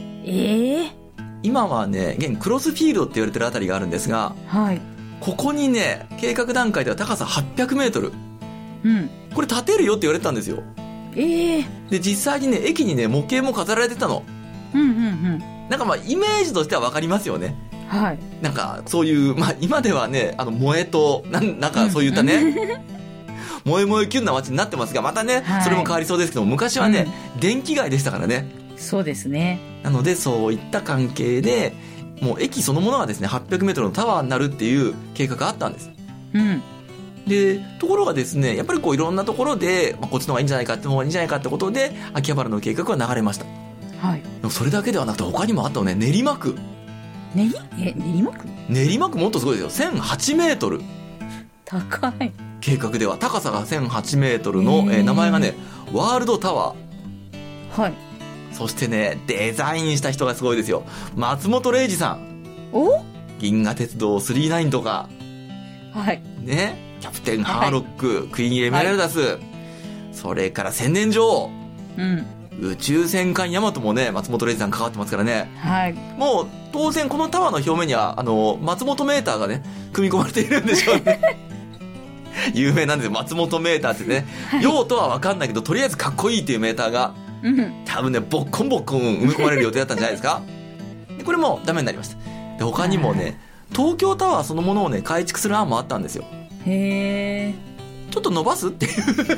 今はね、現クロスフィールドって言われてるあたりがあるんですが、はい、ここにね、計画段階では高さ800メートル、これ建てるよって言われてたんですよ。で、実際にね、駅にね、模型も飾られてたの。なんかイメージとしては分かりますよね。はい。なんかそういう、今ではね、萌えとなんかそういったね、萌え萌えキュンな街になってますが、またね、はい、それも変わりそうですけども、昔はね、電気街でしたからね。 そうですね。 なのでそういった関係で、もう駅そのものがですね、800メートルのタワーになるっていう計画があったんです。で、ところがですね、やっぱりいろんなところで、こっちの方がいいんじゃないかって方がいいんじゃないかってことで、秋葉原の計画は流れました。はい。でもそれだけではなくて、他にもあったのね、練馬区。 練馬区？ 練馬区もっとすごいですよ。1008メートル。 高い。 計画では高さが1008メートルの、名前がね、ワールドタワー。はい。そしてね、デザインした人がすごいですよ。松本零士さん。銀河鉄道999とか。はい。ね。キャプテンハーロック、はい、クイーンエメラルダス、はい、それから千年女王。宇宙戦艦ヤマトもね、松本零士さん関わってますからね。はい。もう、当然このタワーの表面には、松本メーターがね、組み込まれているんでしょうね。有名なんですよ、松本メーターってね。用途は分かんないけど、とりあえずかっこいいっていうメーターが、多分ね、ボッコンボッコン埋め込まれる予定だったんじゃないですか。で、これもダメになりました。で、他にもね、東京タワーそのものをね、改築する案もあったんですよ。ちょっと伸ばすっていう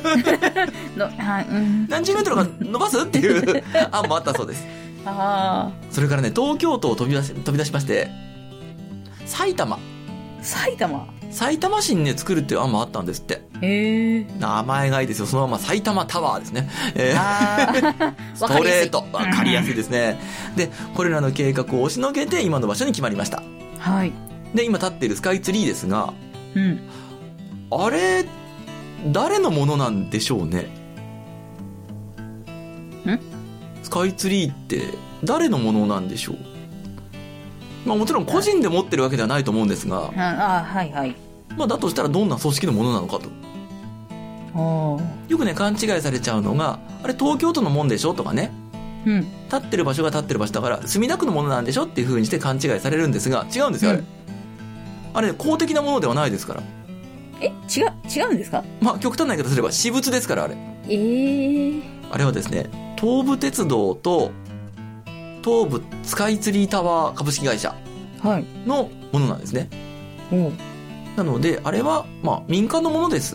何十メートルか伸ばすっていう案もあったそうです。それからね、東京都を飛び出しまして、埼玉市にね、作るっていう案もあったんですって。名前がいいですよ。そのまま埼玉タワーですね。ストレート、わかりやすいですね。で、これらの計画を押しのけて今の場所に決まりました。はい。で、今立っているスカイツリーですが、あれ誰のものなんでしょうね。スカイツリーって誰のものなんでしょう。 もちろん個人で持ってるわけではないと思うんですが、 はいはい。 だとしたらどんな組織のものなのかと。よくね勘違いされちゃうのが、あれ東京都のもんでしょとかね、立ってる場所が立ってる場所だから墨田区のものなんでしょっていう風にして勘違いされるんですが、違うんですよあれ公的なものではないですから。 違うんですか？ 極端な言い方すれば私物ですから。あれあれはですね、東武鉄道と東武スカイツリータワー株式会社のものなんですね。なのであれは民間のものです。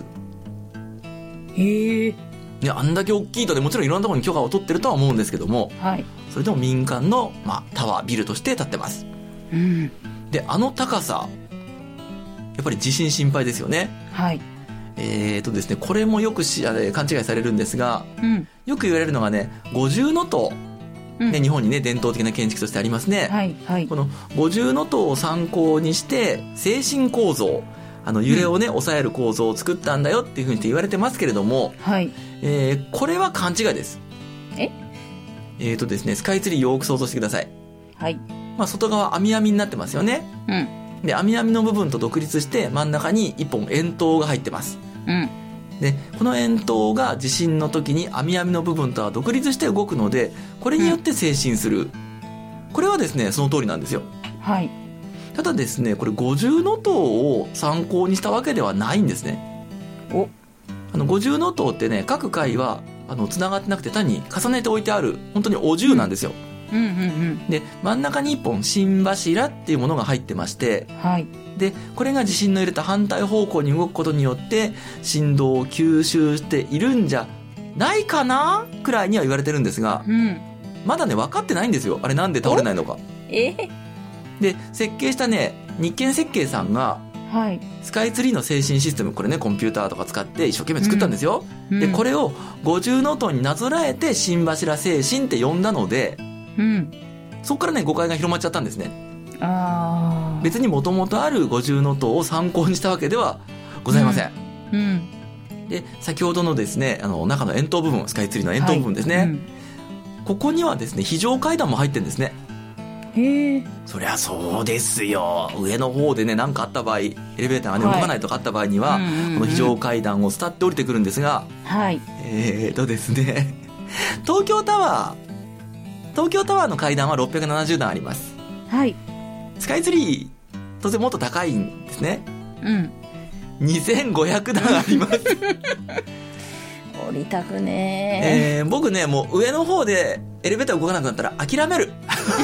あんだけ大きいとでもちろんいろんなところに許可を取ってるとは思うんですけども、それでも民間の、タワービルとして建ってます。で高さやっぱり地震心配ですよね。ですね、これもよく勘違いされるんですが、よく言われるのがね、五重塔、日本にね伝統的な建築としてありますね。この五重塔を参考にして制震構造、揺れをね、抑える構造を作ったんだよっていうふうに言われてますけれども、これは勘違いです。ですね、スカイツリーよく想像してください。外側網網になってますよね。で網網の部分と独立して真ん中に一本円筒が入ってます。でこの円筒が地震の時に網網の部分とは独立して動くので、これによって制震する、これはですねその通りなんですよ。ただですね、これ五重塔を参考にしたわけではないんですね。五重塔ってね、各階はつながってなくて単に重ねて置いてある本当にお重なんですよ。で真ん中に一本心柱っていうものが入ってまして、でこれが地震の揺れた反対方向に動くことによって振動を吸収しているんじゃないかなくらいには言われてるんですが、まだね分かってないんですよ、あれなんで倒れないのか。で設計したね日建設計さんが、スカイツリーの制震システム、これねコンピューターとか使って一生懸命作ったんですよ。でこれを五重塔になぞらえて心柱制震って呼んだので、そこからね誤解が広まっちゃったんですね。別にもともとある五重塔を参考にしたわけではございません。で先ほどのですね中の円筒部分、スカイツリーの円筒部分ですね、ここにはですね非常階段も入ってるんですね。そりゃそうですよ。上の方でね何かあった場合、エレベーターがね動かないとかあった場合には、この非常階段を伝って降りてくるんですが、ですね東京タワーの階段は670段あります。スカイツリー当然もっと高いんですね。2500段あります降りたくね僕ねもう上の方でエレベーター動かなくなったら諦める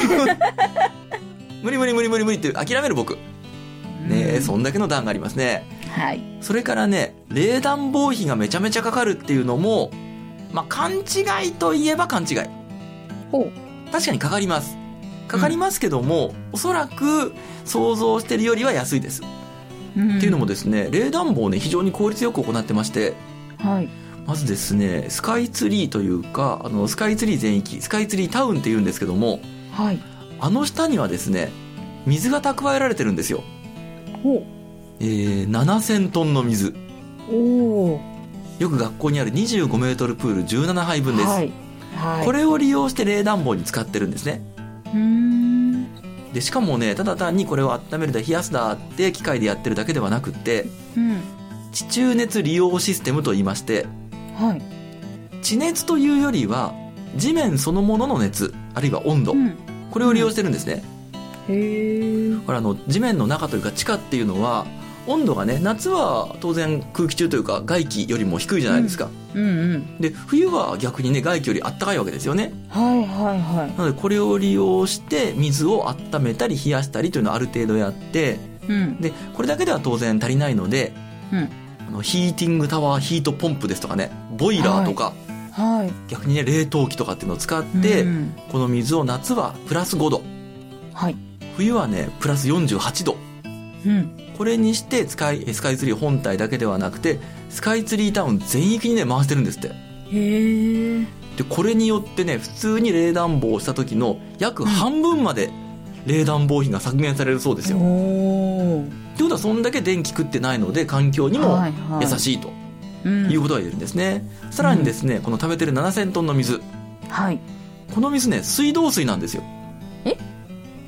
無理って諦める僕ね。そんだけの段がありますね。それからね冷暖房費がめちゃめちゃかかるっていうのも、勘違いといえば勘違い。確かにかかりますけども、おそらく想像してるよりは安いです。っていうのもですね、冷暖房をね非常に効率よく行ってまして、まずですねスカイツリーというかスカイツリー全域、スカイツリータウンっていうんですけども、下にはですね水が蓄えられてるんですよ。7000トンの水。よく学校にある25メートルプール17杯分です。これを利用して冷暖房に使ってるんですね。でしかもねただ単にこれを温めるだ冷やすだって機械でやってるだけではなくって、地中熱利用システムといいまして、地熱というよりは地面そのものの熱あるいは温度、これを利用してるんですね。これ地面の中というか地下っていうのは温度がね夏は当然空気中というか外気よりも低いじゃないですか。で冬は逆にね外気より暖かいわけですよね。なのでこれを利用して水を温めたり冷やしたりというのをある程度やって、でこれだけでは当然足りないので、ヒーティングタワーヒートポンプですとかねボイラーとか、逆にね冷凍機とかっていうのを使って、この水を夏はプラス5度、冬はねプラス48度、これにしてスカイツリー本体だけではなくてスカイツリータウン全域にね回してるんですって。でこれによってね普通に冷暖房をした時の約半分まで冷暖房費が削減されるそうですよ。ってことはそんだけ電気食ってないので環境にも優しいということが言えるんですね。さらにですねこの溜めてる7000トンの水、この水ね水道水なんですよ。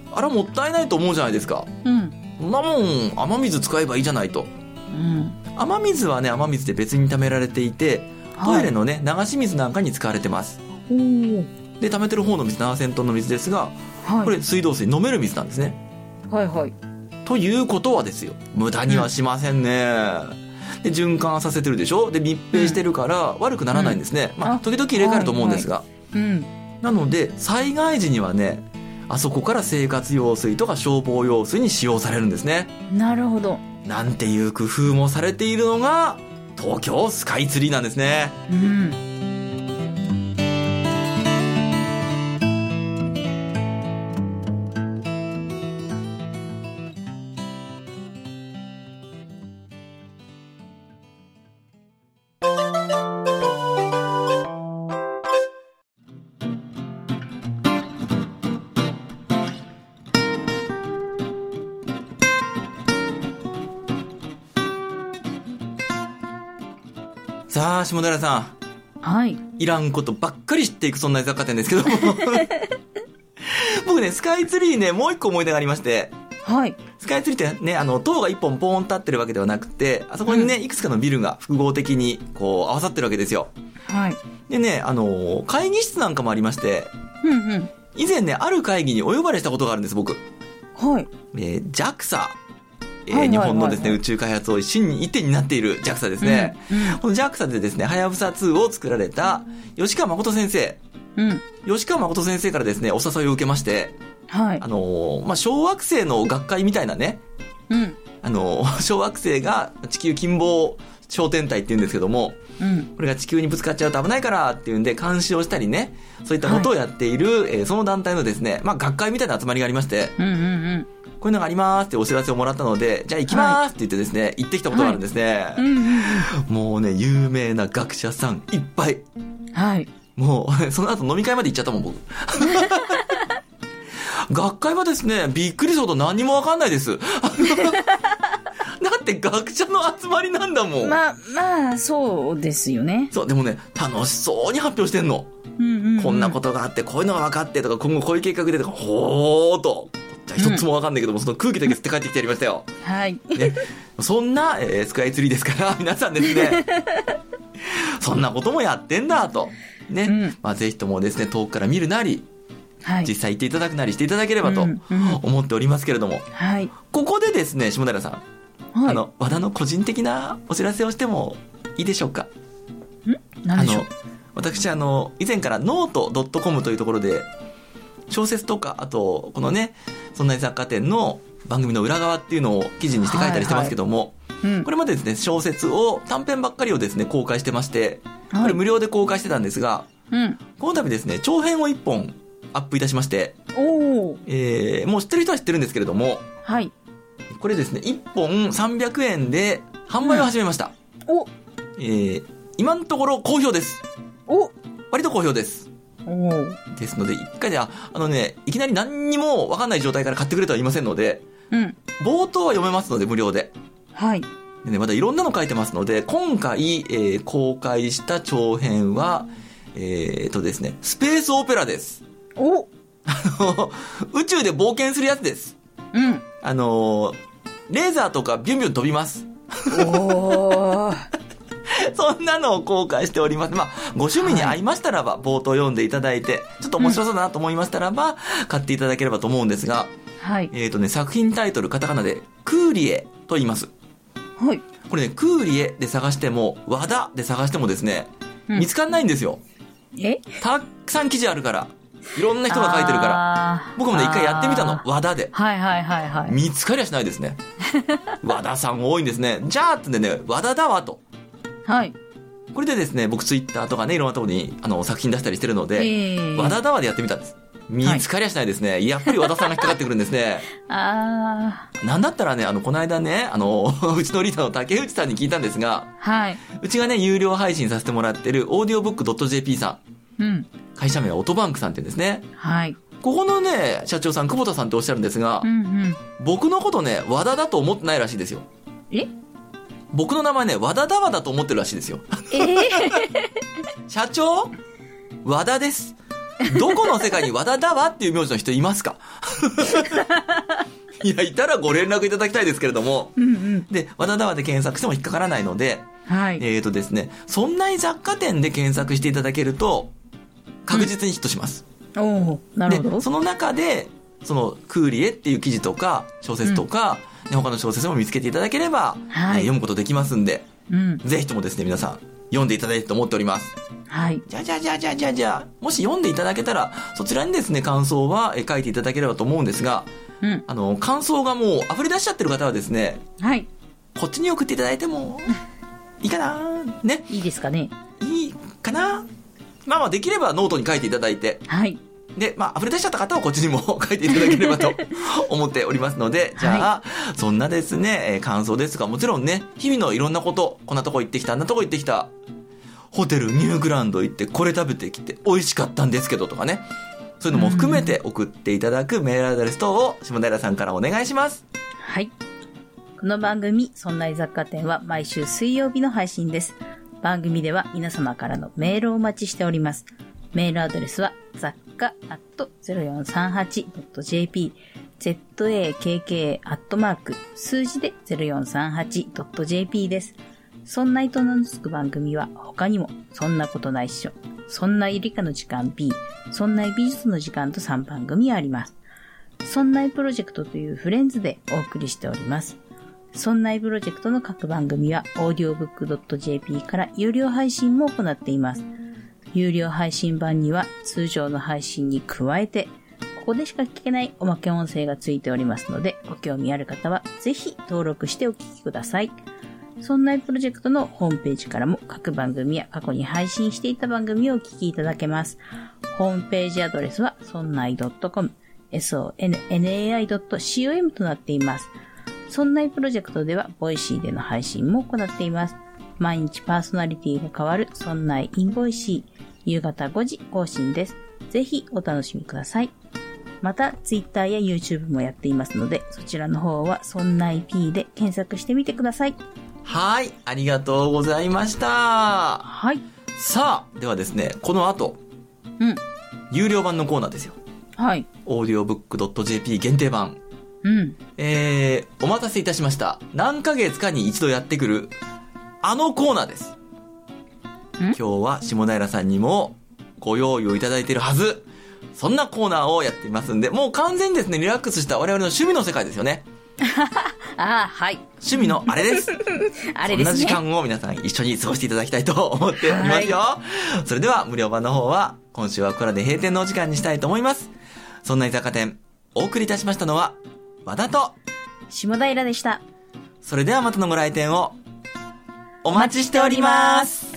あれもったいないと思うじゃないですか。そんなもん雨水使えばいいじゃないと。雨水はね、雨水で別に溜められていて、トイレのね、流し水なんかに使われてます。で、溜めてる方の水7000トンの水ですが、これ水道水飲める水なんですね。ということはですよ、無駄にはしませんね。で、循環させてるでしょ。で、密閉してるから悪くならないんですね。時々入れ替えると思うんですが。なので、災害時にはね、あそこから生活用水とか消防用水に使用されるんですね。 なるほど。 なんていう工夫もされているのが東京スカイツリーなんですね。さあ、下平さん。いらんことばっかり知っていくそんな雑貨店ですけども。僕ね、スカイツリーね、もう一個思い出がありまして。スカイツリーってね、塔が一本ポーン立ってるわけではなくて、あそこにね、いくつかのビルが複合的にこう合わさってるわけですよ。でね、会議室なんかもありまして、以前ね、ある会議にお呼ばれしたことがあるんです、僕。JAXA。日本のですね、宇宙開発を一手になっている JAXA ですね。この JAXA でですね、はやぶさ2を作られた吉川誠先生。吉川誠先生からですね、お誘いを受けまして、小惑星の学会みたいなね、小惑星が地球近傍小天体って言うんですけども、これが地球にぶつかっちゃうと危ないからっていうんで監視をしたりね、そういったことをやっている、その団体のですね、学会みたいな集まりがありまして、こういうのがありますってお知らせをもらったので、じゃあ行きますって言ってですね、行ってきたことがあるんですね。もうね、有名な学者さんいっぱい。もう、その後飲み会まで行っちゃったもん、僕。学会はですね、びっくりするほど何もわかんないです。だって学者の集まりなんだもん。 そうですよね。 そう、でもね、楽しそうに発表してんの。こんなことがあって、こういうのが分かってとか、今後こういう計画でとか、ほーと。じゃあ一つも分かんないけども、その空気だけ吸って帰ってきてやりましたよ。ね、そんな、スカイツリーですから、皆さんですね、そんなこともやってんだと。ね。ぜひともですね、遠くから見るなり、実際行っていただくなりしていただければと思っておりますけれども、ここでですね、下平さん、和田の個人的なお知らせをしてもいいでしょうか。 何でしょう。 私以前からノート .com というところで小説とか、あとこのね、そんな雑貨店の番組の裏側っていうのを記事にして書いたりしてますけども、これまでですね、小説を短編ばっかりをですね公開してまして、これ無料で公開してたんですが、この度ですね、長編を1本アップいたしまして、もう知ってる人は知ってるんですけれども、これですね、1本300円で販売を始めました。今のところ好評です。割と好評です。ですので、一回でいきなり何にも分かんない状態から買ってくれとは言いませんので、冒頭は読めますので無料で。でね、まだいろんなの書いてますので、今回、公開した長編は、ですね、スペースオペラです。宇宙で冒険するやつです。レーザーとかビュンビュン飛びます。そんなのを公開しております。ご趣味に合いましたらば、冒頭読んでいただいて、ちょっと面白そうだなと思いましたらば、買っていただければと思うんですが、作品タイトル、カタカナで、クーリエと言います。これね、クーリエで探しても、和田で探してもですね、見つかんないんですよ。たくさん記事あるから。いろんな人が書いてるから。僕もね、一回やってみたの。和田で。見つかりゃしないですね。和田さん多いんですね。じゃあってんでね、和田だわと。これでですね、僕ツイッターとかね、いろんなところに作品出したりしてるので、和田だわでやってみたんです。見つかりゃしないですね。やっぱり和田さんが引っかかってくるんですね。なんだったらね、この間ね、うちのリーダーの竹内さんに聞いたんですが、うちがね、有料配信させてもらってるオーディオブック .jp さん。会社名はオトバンクさんって言うんですね。ここのね、社長さん、久保田さんっておっしゃるんですが、僕のことね、和田だと思ってないらしいですよ。僕の名前ね、和田だわだと思ってるらしいですよ。社長和田です。 どこの世界に和田だわっていう名字の人いますか？いや、いたらご連絡いただきたいですけれども。で、和田だわで検索しても引っかからないので、 はい。 ですね、そんな雑貨店で検索していただけると、確実にヒットします。 おお、なるほど。 で、その中で、その、クーリエっていう記事とか、小説とか、他の小説も見つけていただければ、読むことできますんで、ぜひともですね、皆さん、読んでいただいてと思っております。 はい。 じゃあ、もし読んでいただけたら、そちらにですね、感想は書いていただければと思うんですが、感想がもう溢れ出しちゃってる方はですね、 はい。 こっちに送っていただいても、いいかなね。 いいですかね。 いいかな。まあできればノートに書いていただいて、 はい。 で、溢れ出しちゃった方はこっちにも書いていただければと思っておりますので、じゃあ、そんなですね、感想ですが、もちろんね、日々のいろんなこと、こんなとこ行ってきた、あんなとこ行ってきた、ホテルニューグランド行ってこれ食べてきて美味しかったんですけどとかね、そういうのも含めて送っていただくメールアドレス等を下平さんからお願いします。 はい。この番組、そんな雑貨店は毎週水曜日の配信です。番組では皆様からのメールをお待ちしております。メールアドレスは雑貨@0438.jp zakka@ 数字で 0438.jp です。そんないと名の付く番組は他にもそんなことないっしょ、そんない理科の時間 B、そんない美術の時間と3番組あります。そんないプロジェクトというフレンズでお送りしております。そんないプロジェクトの各番組は audiobook.jp から有料配信も行っています。有料配信版には通常の配信に加えて、ここでしか聞けないおまけ音声がついておりますので、ご興味ある方はぜひ登録してお聞きください。そんないプロジェクトのホームページからも各番組や過去に配信していた番組をお聞きいただけます。ホームページアドレスはそんない .com、sonnai.com となっています。そんないプロジェクトではボイシーでの配信も行っています。毎日パーソナリティが変わるそんないインボイシー、夕方5時更新です。ぜひお楽しみください。また、Twitter や YouTube もやっていますので、そちらの方はそんない P で検索してみてください。 はい、ありがとうございました。 はい。 さあ、ではですね、この後、有料版のコーナーですよ。 はい。 audiobook.jp 限定版。お待たせいたしました。何ヶ月かに一度やってくる、あのコーナーです。今日は下平さんにもご用意をいただいているはず。そんなコーナーをやっていますんで、もう完全にですね、リラックスした我々の趣味の世界ですよね。 ああ、はい。 趣味のあれです。 あれですね。 そんな時間を皆さん一緒に過ごしていただきたいと思っておりますよ。それでは無料版の方は今週はこれで閉店のお時間にしたいと思います。そんな居酒屋店、お送りいたしましたのは和田と下平でした。 それではまたのご来店をお待ちしております。